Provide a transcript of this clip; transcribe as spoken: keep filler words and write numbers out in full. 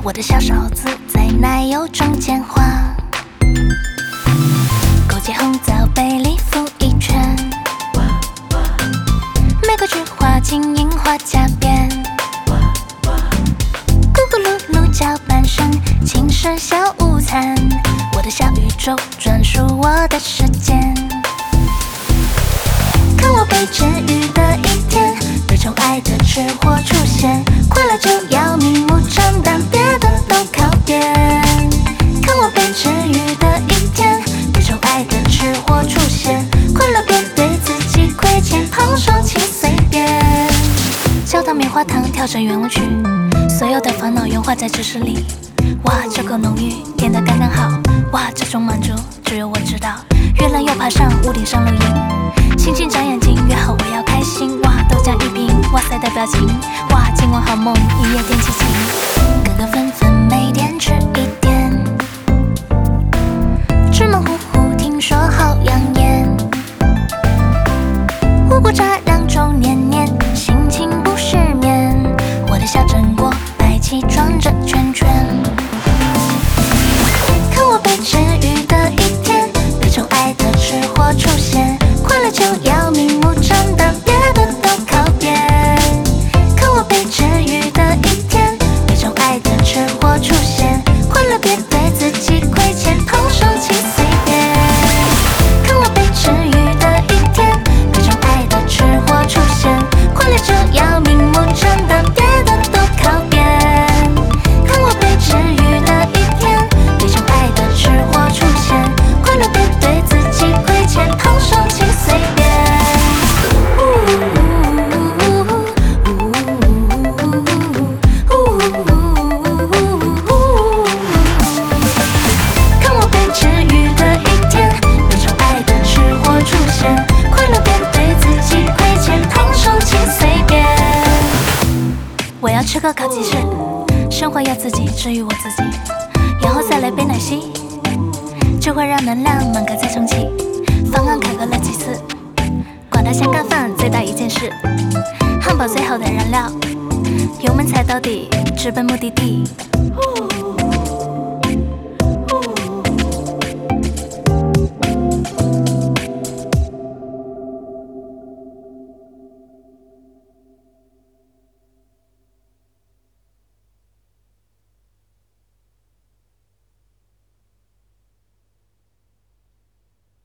我的小勺子在奶油中间画，勾结红枣杯里敷一圈，每个菊花金银花夹边，咕咕噜噜搅拌声，轻声小午餐，我的小宇宙专属我的时间。看我被治愈的一天，被宠爱的吃货出现，快乐就要明目张胆，别的都靠边。看我被治愈的一天，被宠爱的吃货出现，快乐别对自己亏欠，胖瘦请随便。焦糖棉花糖调整圆舞曲，所有的烦恼融化在知识里。哇，这够浓郁，甜得刚刚好。哇，这种满足只有我知道。越冷又爬上屋顶上露营，星星眨眼睛，约好我要开心。哇，豆浆一瓶，哇塞的表情。哇，今晚好梦，一夜天气晴。哥哥纷纷每天吃一点，芝麻糊糊听说好养颜。五谷杂粮粥黏黏，心情不失眠。我的小榛果白气装着圈圈。看我被治愈的一天，被宠爱的吃货出现，快乐就要明目张胆，别的都靠边。看我被治愈的一天，被宠爱的吃货出现，快乐别对自己亏欠，胖瘦请随便。看我被治愈的一天，被宠爱的吃货出现，快乐就要明目张胆，别的都靠边。看我被治愈的一天，被宠爱的吃货出现，快乐别对自己亏欠，胖瘦请随便。看我被治愈的一天，被宠爱的吃货出现，快乐别对自己亏欠，胖瘦请随便。我要吃个烤鸡翅，生活要自己治愈我自己，然后再来杯奶昔，就会让能量满格再重启。方案卡壳了几次，管他先干饭最大一件事，汉堡最好的燃料，油门踩到底，直奔目的地。